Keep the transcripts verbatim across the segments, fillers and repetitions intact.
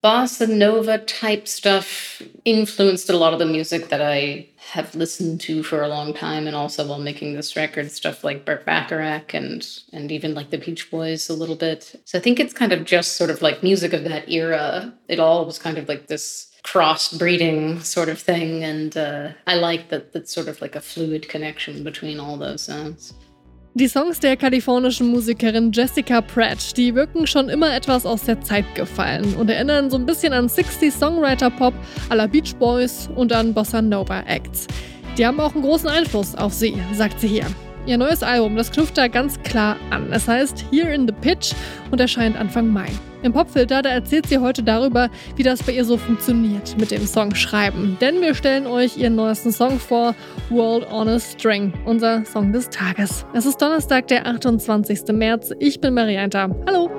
bossa nova type stuff influenced a lot of the music that I have listened to for a long time, and also while making this record, stuff like Burt Bacharach and and even like the Beach Boys a little bit. So I think it's kind of just sort of like music of that era. It all was kind of like this cross-breeding sort of thing, and uh, I like that that's sort of like a fluid connection between all those sounds. Die Songs der kalifornischen Musikerin Jessica Pratt, die wirken schon immer etwas aus der Zeit gefallen und erinnern so ein bisschen an sechziger Songwriter-Pop à la Beach Boys und an Bossa Nova Acts. Die haben auch einen großen Einfluss auf sie, sagt sie hier. Ihr neues Album, das knüpft da ganz klar an. Es heißt Here in the Pitch und erscheint Anfang Mai. Im Popfilter, da erzählt sie heute darüber, wie das bei ihr so funktioniert mit dem Songschreiben. Denn wir stellen euch ihren neuesten Song vor, World on a String, unser Song des Tages. Es ist Donnerstag, der achtundzwanzigster März. Ich bin Marianta. Hallo!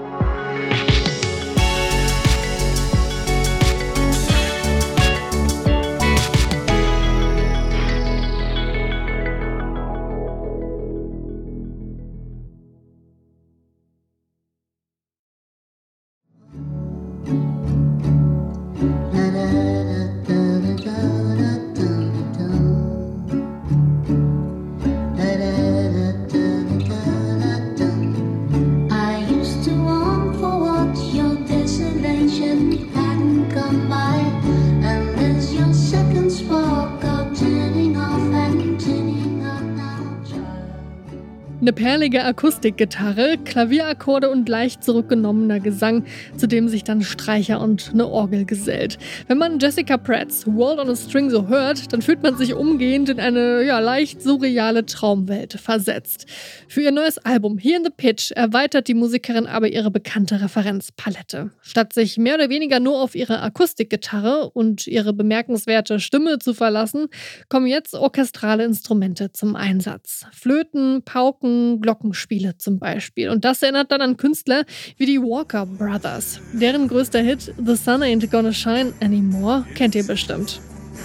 Eine perlige Akustikgitarre, Klavierakkorde und leicht zurückgenommener Gesang, zu dem sich dann Streicher und eine Orgel gesellt. Wenn man Jessica Pratts World on a String so hört, dann fühlt man sich umgehend in eine ja, leicht surreale Traumwelt versetzt. Für ihr neues Album Here in the Pitch erweitert die Musikerin aber ihre bekannte Referenzpalette. Statt sich mehr oder weniger nur auf ihre Akustikgitarre und ihre bemerkenswerte Stimme zu verlassen, kommen jetzt orchestrale Instrumente zum Einsatz. Flöten, Pauken, Glockenspiele zum Beispiel. Und das erinnert dann an Künstler wie die Walker Brothers. Deren größter Hit The Sun Ain't Gonna Shine Anymore kennt ihr bestimmt.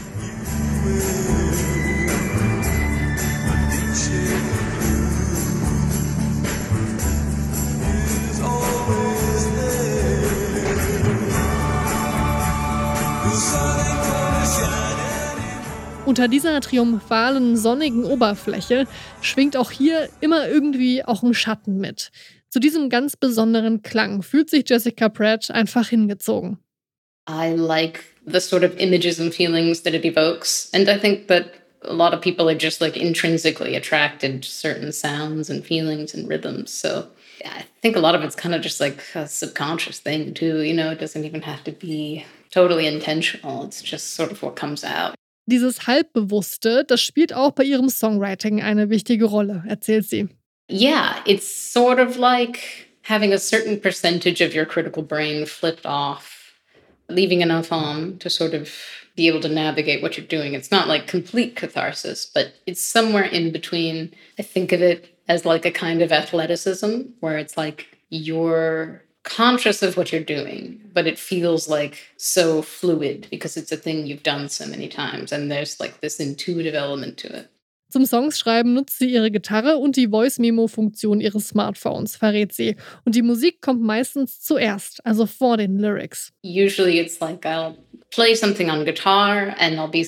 Unter dieser triumphalen, sonnigen Oberfläche schwingt auch hier immer irgendwie auch ein Schatten mit. Zu diesem ganz besonderen Klang fühlt sich Jessica Pratt einfach hingezogen. I like the sort of images and feelings that it evokes, and I think that a lot of people are just like intrinsically attracted to certain sounds and feelings and rhythms. So I think a lot of it's kind of just like a subconscious thing too, you know, it doesn't even have to be totally intentional. It's just sort of what comes out. Dieses Halbbewusste, das spielt auch bei ihrem Songwriting eine wichtige Rolle, erzählt sie. Yeah, it's sort of like having a certain percentage of your critical brain flipped off, leaving enough on to sort of be able to navigate what you're doing. It's not like complete catharsis, but it's somewhere in between. I think of it as like a kind of athleticism where it's like you're conscious of what you're doing, but it feels like so fluid because it's a thing you've done so many times and there's like this intuitive element to it. Zum Songschreiben nutzt sie ihre Gitarre und die Voice-Memo-Funktion ihres Smartphones, verrät sie. Und die Musik kommt meistens zuerst, also vor den Lyrics. Usually it's like I'll play something on guitar and I'll be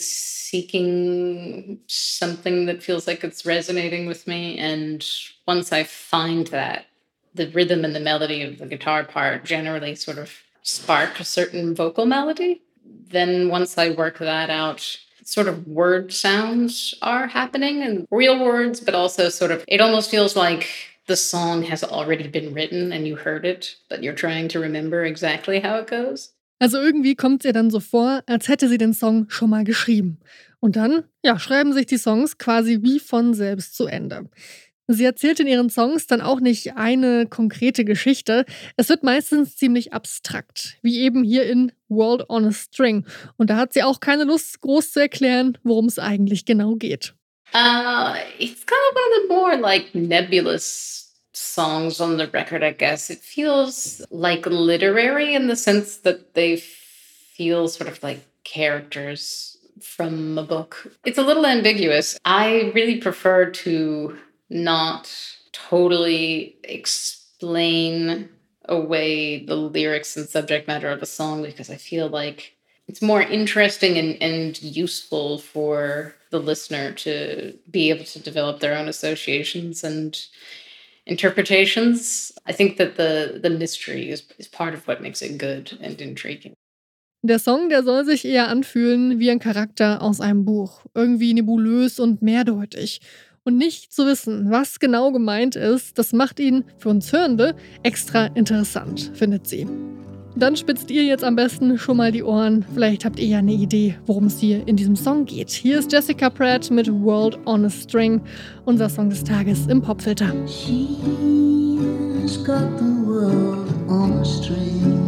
seeking something that feels like it's resonating with me, and once I find that, the rhythm and the melody of the guitar part generally sort of spark a certain vocal melody. Then once I work that out, sort of word sounds are happening, and real words, but also sort of, it almost feels like the song has already been written and you heard it, but you're trying to remember exactly how it goes. Also irgendwie kommt es ihr dann so vor, als hätte sie den Song schon mal geschrieben. Und dann, ja, schreiben sich die Songs quasi wie von selbst zu Ende. Sie erzählt in ihren Songs dann auch nicht eine konkrete Geschichte. Es wird meistens ziemlich abstrakt, wie eben hier in World on a String. Und da hat sie auch keine Lust, groß zu erklären, worum es eigentlich genau geht. Uh, it's kind of one of the more like nebulous songs on the record, I guess. It feels like literary in the sense that they feel sort of like characters from a book. It's a little ambiguous. I really prefer to not totally explain away the lyrics and subject matter of a song because I feel like it's more interesting and, and useful for the listener to be able to develop their own associations and interpretations. I think that the, the mystery is, is part of what makes it good and intriguing. Der Song, der soll sich eher anfühlen wie ein Charakter aus einem Buch. Irgendwie nebulös und mehrdeutig. Und nicht zu wissen, was genau gemeint ist, das macht ihn für uns Hörende extra interessant, findet sie. Dann spitzt ihr jetzt am besten schon mal die Ohren. Vielleicht habt ihr ja eine Idee, worum es hier in diesem Song geht. Hier ist Jessica Pratt mit World on a String, unser Song des Tages im Popfilter. She's got the world on a string.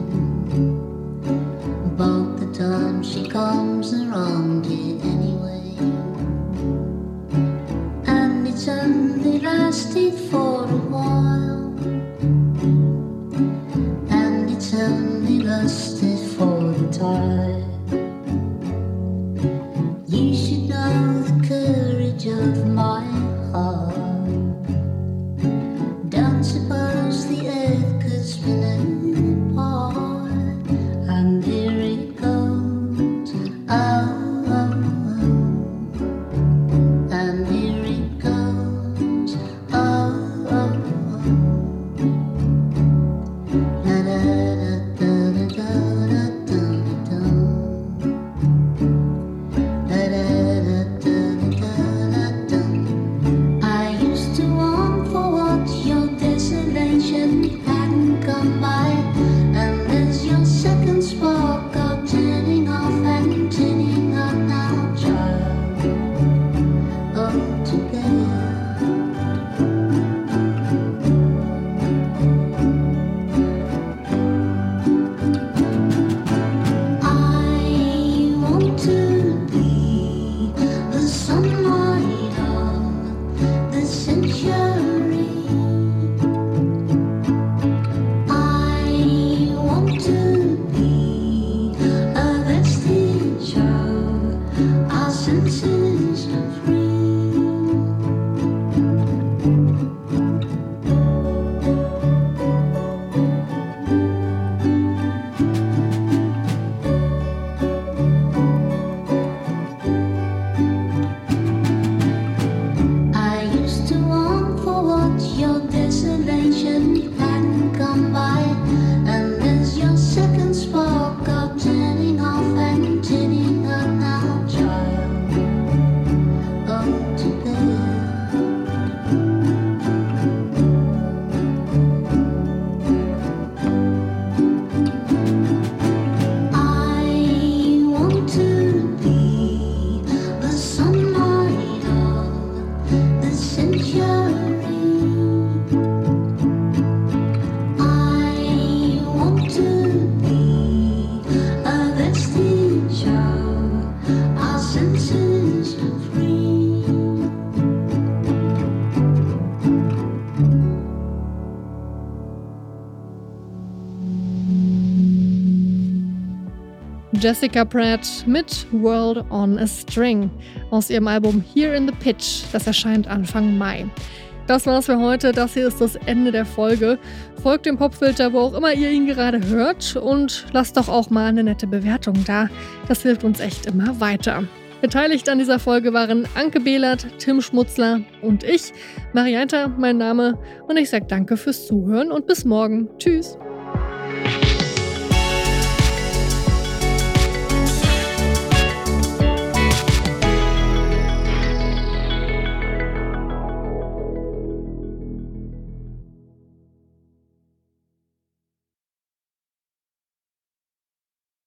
About the time she comes around it anyway. And it's only lasted for a while. And it's only lasted for the time. You should know the courage of my heart. Don't suppose the earth could spin it apart. And here it goes, oh, oh, oh. And here it goes, oh, oh, oh. La da da da da da da da. La da da da da da da. I used to want for what your desolation hadn't come by. And there's your second spark of turning off and turning on now, child. Oh, together. I want to be the sunlight of the century. I want to be a vestige of our senses of free. I used to want for what your desolation hadn't come by. And there's your second spark of turning off and turning on now, child. Oh, together. I want to be the sunlight of the century. I want to be a vestige of our senses of free. Jessica Pratt mit World on a String aus ihrem Album Here in the Pitch. Das erscheint Anfang Mai. Das war's für heute. Das hier ist das Ende der Folge. Folgt dem Popfilter, wo auch immer ihr ihn gerade hört. Und lasst doch auch mal eine nette Bewertung da. Das hilft uns echt immer weiter. Beteiligt an dieser Folge waren Anke Behlert, Tim Schmutzler und ich. Marianta, mein Name. Und ich sage danke fürs Zuhören und bis morgen. Tschüss.